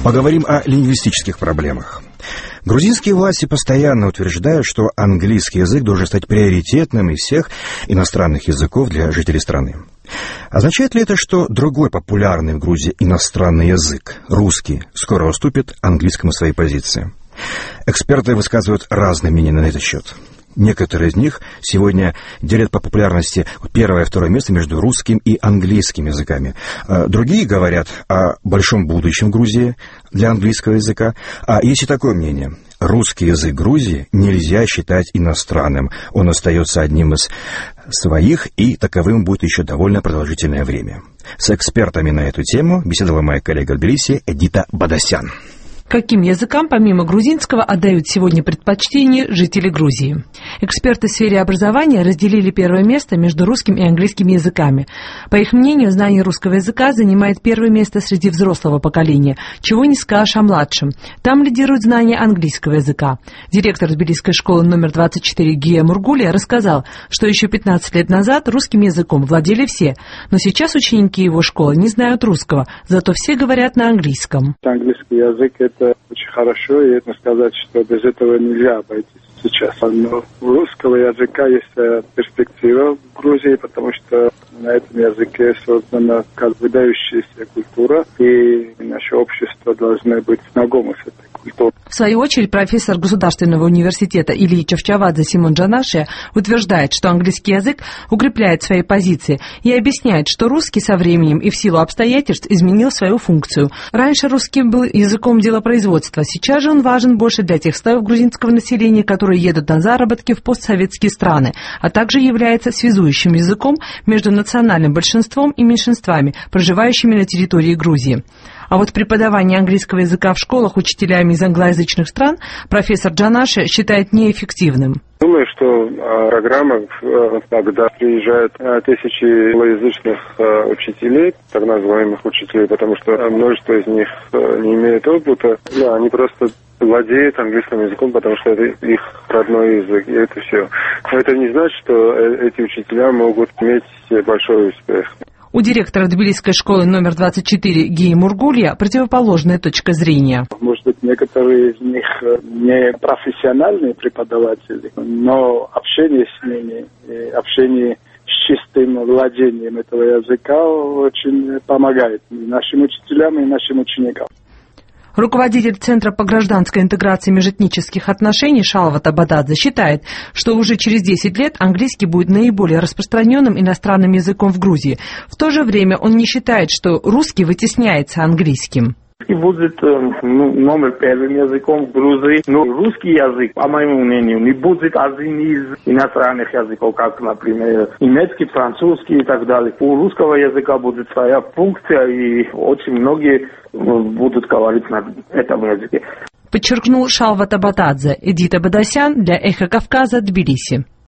Поговорим о лингвистических проблемах. Грузинские власти постоянно утверждают, что английский язык должен стать приоритетным из всех иностранных языков для жителей страны. Означает ли это, что другой популярный в Грузии иностранный язык, русский, скоро уступит английскому своей позиции? Эксперты высказывают разные мнения на этот счет. Некоторые из них сегодня делят по популярности первое и второе место между русским и английским языками. Другие говорят о большом будущем Грузии для английского языка. А есть и такое мнение. Русский язык Грузии нельзя считать иностранным. Он остается одним из своих, и таковым будет еще довольно продолжительное время. С экспертами на эту тему беседовала моя коллега в Тбилиси Эдита Бадасян. Каким языкам, помимо грузинского, отдают сегодня предпочтение жители Грузии? Эксперты в сфере образования разделили первое место между русским и английским языками. По их мнению, знание русского языка занимает первое место среди взрослого поколения, чего не скажешь о младшем. Там лидирует знание английского языка. Директор Тбилисской школы номер 24 Гия Мургулия рассказал, что еще 15 лет назад русским языком владели все, но сейчас ученики его школы не знают русского, зато все говорят на английском. Английский язык — это очень хорошо, и это сказать, что без этого нельзя обойтись сейчас. Но у русского языка есть перспектива в Грузии, потому что на этом языке создана как выдающаяся культура, и наше общество должно быть знакомо с этой культурой. В свою очередь, профессор Государственного университета Ильи Чавчавадзе Симон Джанашия утверждает, что английский язык укрепляет свои позиции и объясняет, что русский со временем и в силу обстоятельств изменил свою функцию. Раньше русский был языком делопроизводства, сейчас же он важен больше для тех слоев грузинского населения, которые едут на заработки в постсоветские страны, а также является связующим языком между национальным большинством и меньшинствами, проживающими на территории Грузии. А вот преподавание английского языка в школах учителями из англоязычных стран профессор Джанаши считает неэффективным. Думаю, что программа, когда приезжают тысячи англоязычных учителей, так называемых учителей, потому что множество из них не имеют опыта, они просто владеют английским языком, потому что это их родной язык, и это все. Но это не значит, что эти учителя могут иметь большой успех. У директора Тбилисской школы номер 24 Гии Мургулия противоположная точка зрения. Может быть, некоторые из них не профессиональные преподаватели, но общение с ними, общение с чистым владением этого языка очень помогает и нашим учителям, и нашим ученикам. Руководитель Центра по гражданской интеграции межэтнических отношений Шалват Абададзе считает, что уже через 10 лет английский будет наиболее распространенным иностранным языком в Грузии. В то же время он не считает, что русский вытесняется английским. И будет номер первым языком в Грузии. Но русский язык, по моему мнению, не будет один из иностранных языков, как, например, немецкий, французский и так далее. У русского языка будет своя функция, и очень многие будут говорить на этом языке. Подчеркнул Шалват Абададзе. Эдита Бадасян для Эхо Кавказа, Тбилиси.